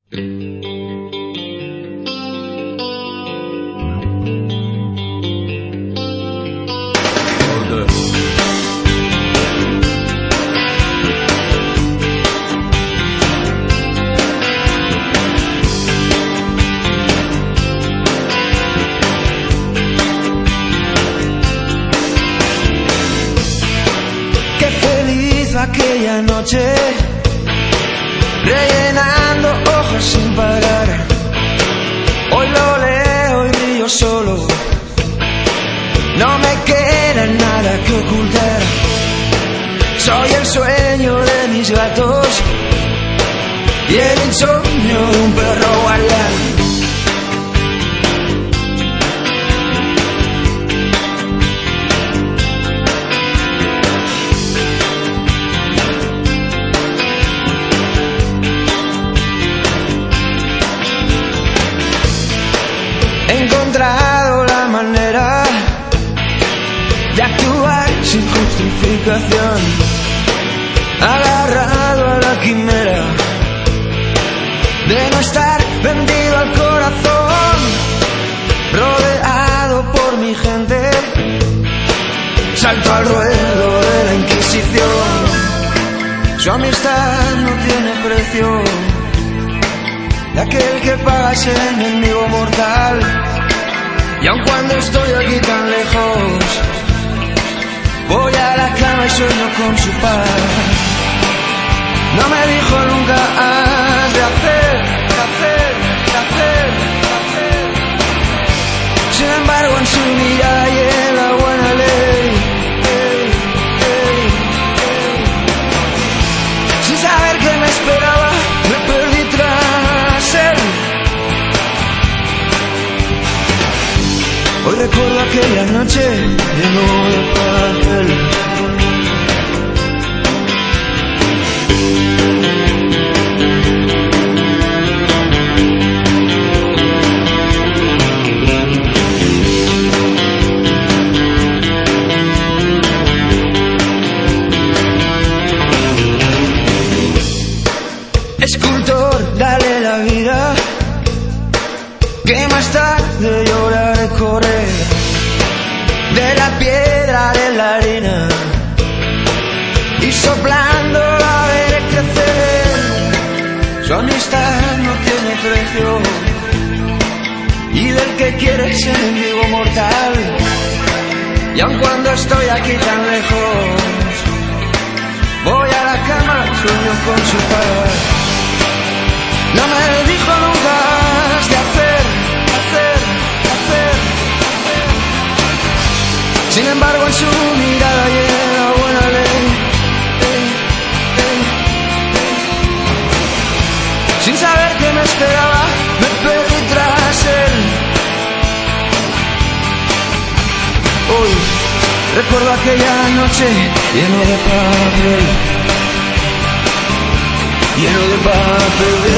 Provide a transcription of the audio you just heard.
Aquella noche, rellenando hojas sin parar. Hoy lo leo y río solo, no me queda nada que ocultar. Soy el sueño de mis gatos y el insomnio de un perro guardián. La manera de actuar sin justificación, agarrado a la quimera de no estar vendido al corazón, rodeado por mi gente, salto al ruedo de la Inquisición. Su amistad no tiene precio, de aquel que paga ese enemigo mortal. Y aun cuando estoy aquí tan lejos, voy a la cama y sueño con su paz. No me dijo nunca has de hacer. Sin embargo en su mirada y en la buena ley, sin saber qué me esperaba, me perdí tras él. Hoy recuerdo aquella noche lleno de papel. Escultor, dale la vida, que más tarde llorar y correr de la piedra, de la arena, y soplando la veré crecer. Su amistad no tiene precio, y del que quiere ser enemigo mortal. Y aun cuando estoy aquí tan lejos, voy a la cama, sueño con su paz. No me dijo nunca has de hacer. Sin embargo en su mirada y en la buena ley, sin saber qué me esperaba, me perdí tras él. Hoy recuerdo aquella noche lleno de papel, lleno de papel.